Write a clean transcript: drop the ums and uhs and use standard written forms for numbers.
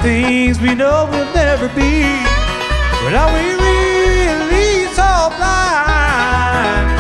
things we know will never be. But are we really so blind